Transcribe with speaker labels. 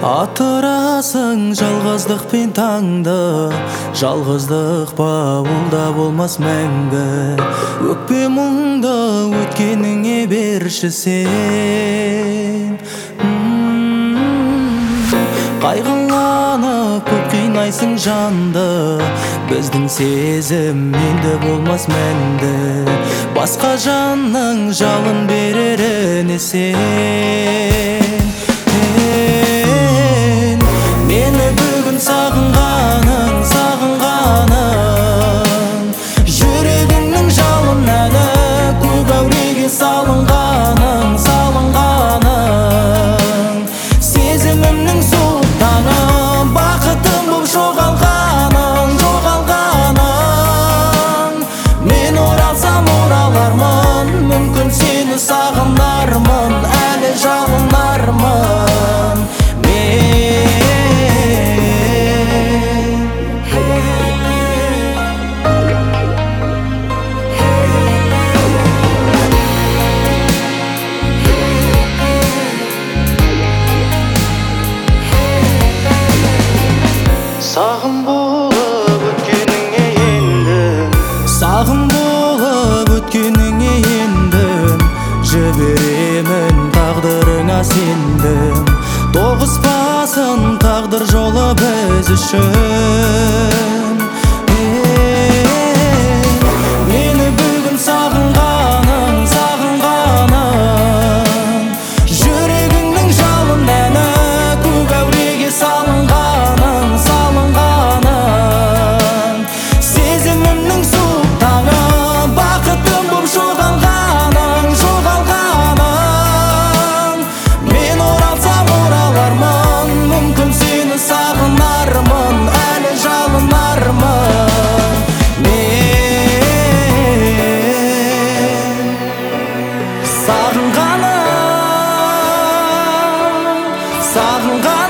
Speaker 1: Атырасың жалғыздықпен таңды, жалғыздық ба ол да болмас мәңгі. Өкпе мұңды өткеніңе берші сен. Қайғыланып көп қинайсың жанды, біздің сезім енді болмас мәңгі. Басқа жанның жалын береріне сен. Мені бүгін сағынғаның, сағынғаның, жүрегіңнің жалын әні көк әуреге салынғаның, салынғаның. Сезімімнің суық таңы, бақытым бұл жоғалғаның, жоғалғаның. Мен оралсам оралармын, мүмкін сені сағынармын, әлі жалынармын. Сағым болып өткеніңе ендім, сағым болып өткеніңе ендім. Жіберемін тағдырыңа сендім, тоғыспасын тағдыр жолы біз үшін. Мені бүгін сағынғаның, сағынғаның, жүрегіңнің жалын әні көк әуреге салынғаның, салынғаның. Сезімімнің суық таңы, бақытым бұл жоғалғаның, жоғалғаның. Мен оралсам оралармын, мүмкін сені сағынармын, әлі жалынармын. Сағынғаным, сағынғаным.